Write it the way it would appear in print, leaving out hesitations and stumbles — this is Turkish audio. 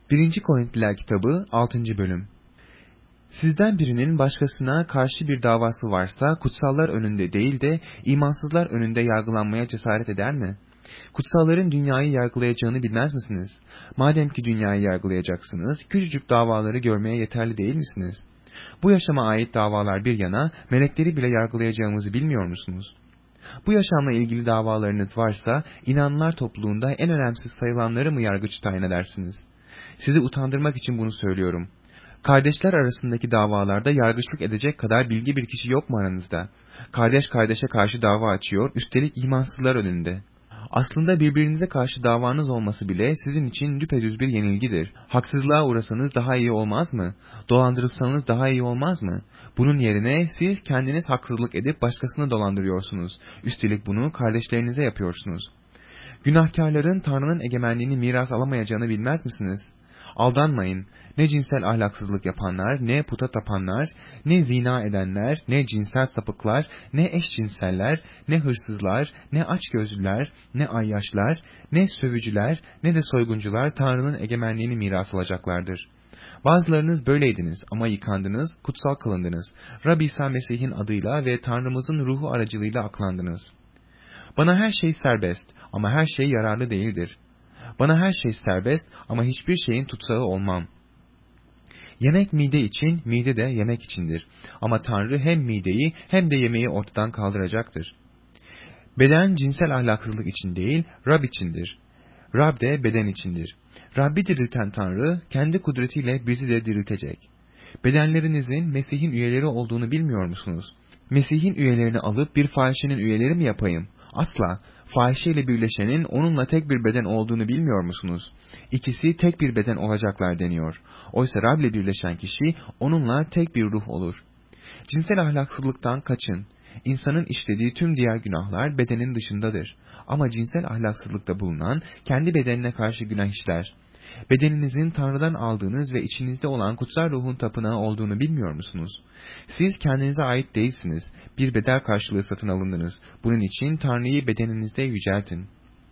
1. Korintliler kitabı 6. bölüm. Sizden birinin başkasına karşı bir davası varsa kutsallar önünde değil de imansızlar önünde yargılanmaya cesaret eder mi? Kutsalların dünyayı yargılayacağını bilmez misiniz? Madem ki dünyayı yargılayacaksınız, küçücük davaları görmeye yeterli değil misiniz? Bu yaşama ait davalar bir yana, melekleri bile yargılayacağımızı bilmiyor musunuz? Bu yaşamla ilgili davalarınız varsa, inananlar topluluğunda en önemsiz sayılanları mı yargıç tayin edersiniz? Sizi utandırmak için bunu söylüyorum. Kardeşler arasındaki davalarda yargıçlık edecek kadar bilgi bir kişi yok mu aranızda? Kardeş kardeşe karşı dava açıyor, üstelik imansızlar önünde. Aslında birbirinize karşı davanız olması bile sizin için düpedüz bir yenilgidir. Haksızlığa uğrasanız daha iyi olmaz mı? Dolandırılsanız daha iyi olmaz mı? Bunun yerine siz kendiniz haksızlık edip başkasını dolandırıyorsunuz. Üstelik bunu kardeşlerinize yapıyorsunuz. Günahkarların Tanrı'nın egemenliğini miras alamayacağını bilmez misiniz? Aldanmayın. Ne cinsel ahlaksızlık yapanlar, ne puta tapanlar, ne zina edenler, ne cinsel sapıklar, ne eşcinseller, ne hırsızlar, ne açgözlüler, ne ayyaşlar, ne sövücüler, ne de soyguncular Tanrı'nın egemenliğini miras alacaklardır. Bazılarınız böyleydiniz ama yıkandınız, kutsal kılındınız. Rabbi İsa Mesih'in adıyla ve Tanrımızın ruhu aracılığıyla aklandınız. Bana her şey serbest ama her şey yararlı değildir. Bana her şey serbest ama hiçbir şeyin tutsağı olmam. Yemek mide için, mide de yemek içindir. Ama Tanrı hem mideyi hem de yemeği ortadan kaldıracaktır. Beden cinsel ahlaksızlık için değil, Rab içindir. Rab de beden içindir. Rabbi dirilten Tanrı kendi kudretiyle bizi de diriltecek. Bedenlerinizin Mesih'in üyeleri olduğunu bilmiyor musunuz? Mesih'in üyelerini alıp bir fahişenin üyeleri mi yapayım? Asla. Fahişeyle birleşenin onunla tek bir beden olduğunu bilmiyor musunuz? İkisi tek bir beden olacaklar deniyor. Oysa Rab ile birleşen kişi onunla tek bir ruh olur. Cinsel ahlaksızlıktan kaçın. İnsanın işlediği tüm diğer günahlar bedenin dışındadır. Ama cinsel ahlaksızlıkta bulunan kendi bedenine karşı günah işler. Bedeninizin Tanrı'dan aldığınız ve içinizde olan kutsal ruhun tapınağı olduğunu bilmiyor musunuz? Siz kendinize ait değilsiniz. Bir bedel karşılığı satın alındınız. Bunun için Tanrı'yı bedeninizde yüceltin.